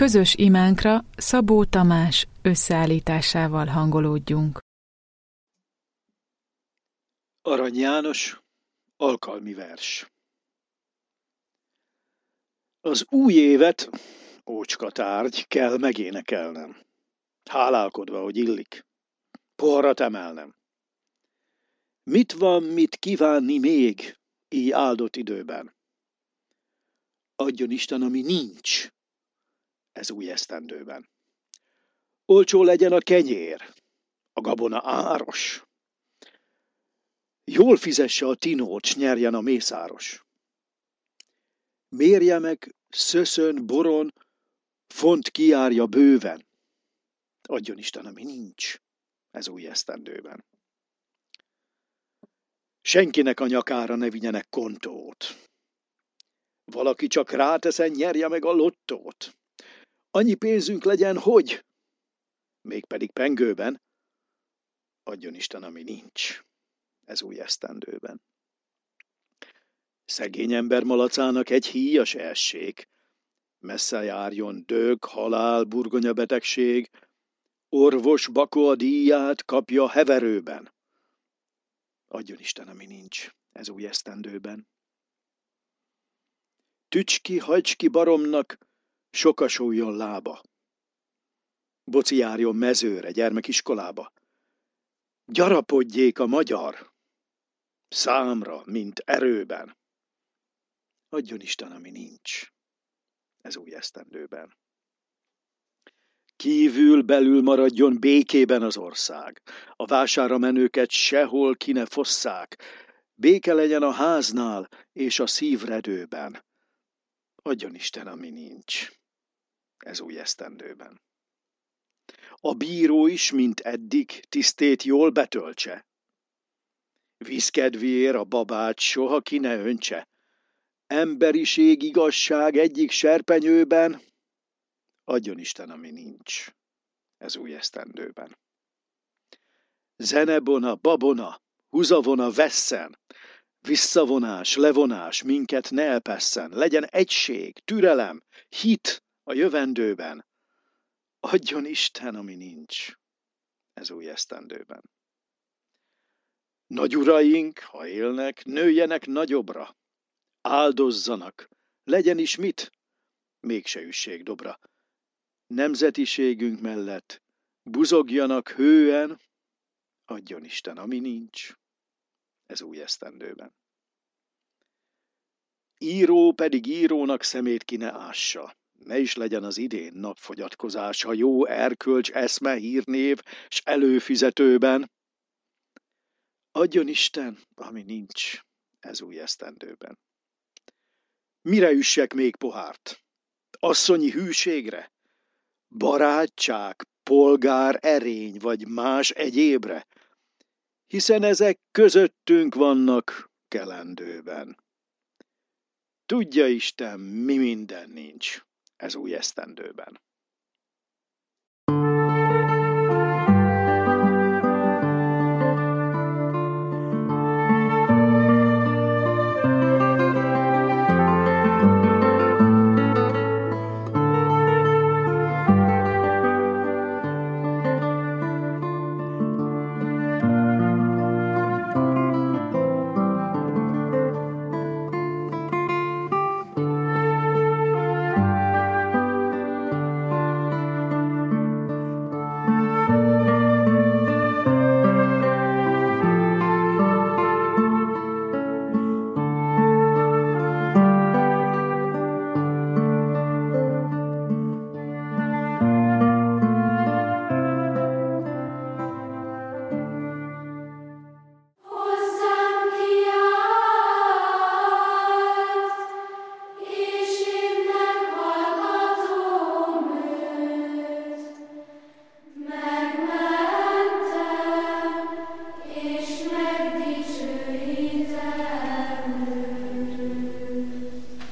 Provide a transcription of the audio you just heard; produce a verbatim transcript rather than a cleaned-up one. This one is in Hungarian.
Közös imánkra Szabó Tamás összeállításával hangolódjunk. Arany János, alkalmi vers. Az új évet, ócska tárgy, kell megénekelnem, hálálkodva, hogy illik, poharat emelnem. Mit van, mit kívánni még, így áldott időben? Adjon Isten, ami nincs, ez új esztendőben. Olcsó legyen a kenyér, a gabona áros. Jól fizesse a tinót, s nyerjen a mészáros. Mérje meg szöszön, boron, font kijárja bőven. Adjon Isten, ami nincs, ez új esztendőben. Senkinek a nyakára ne vigyenek kontót. Valaki csak ráteszen, nyerje meg a lottót. Annyi pénzünk legyen, hogy, mégpedig pengőben, adjon Isten, ami nincs, ez új esztendőben. Szegény ember malacának egy híjas essék, messze járjon dög, halál, burgonyabetegség, orvos bakó a díját kapja heverőben. Adjon Isten, ami nincs, ez új esztendőben. Tücski, hajcski baromnak sokasuljon lába. Boci járjon mezőre, gyermekiskolába. Gyarapodjék a magyar, számra, mint erőben. Adjon Isten, ami nincs, ez új esztendőben. Kívül belül maradjon békében az ország, a vására menőket sehol ki ne fosszák, béke legyen a háznál és a szívredőben. Adjon Isten, ami nincs, ez új esztendőben. A bíró is, mint eddig, tisztét jól betöltse. Vízkedvéért a babát soha ki ne öntse. Emberiség, igazság egyik serpenyőben, adjon Isten, ami nincs, ez új esztendőben. Zenebona, babona, húzavona vesszen, visszavonás, levonás minket ne elpesszen, legyen egység, türelem, hit a jövendőben. Adjon Isten, ami nincs, ez új esztendőben. Nagyuraink, ha élnek, nőjenek nagyobbra, áldozzanak, legyen is mit, mégse üssék dobra. Nemzetiségünk mellett buzogjanak hően, adjon Isten, ami nincs, ez új esztendőben. Író pedig írónak szemét ki ne ássa, ne is legyen az idén napfogyatkozása, jó erkölcs, eszme, hírnév, s előfizetőben. Adjon Isten, ami nincs, ez új esztendőben. Mire üssek még pohárt? Asszonyi hűségre? Barátság, polgár erény, vagy más egyébre? Hiszen ezek közöttünk vannak kelendőben. Tudja Isten, mi minden nincs ez új esztendőben.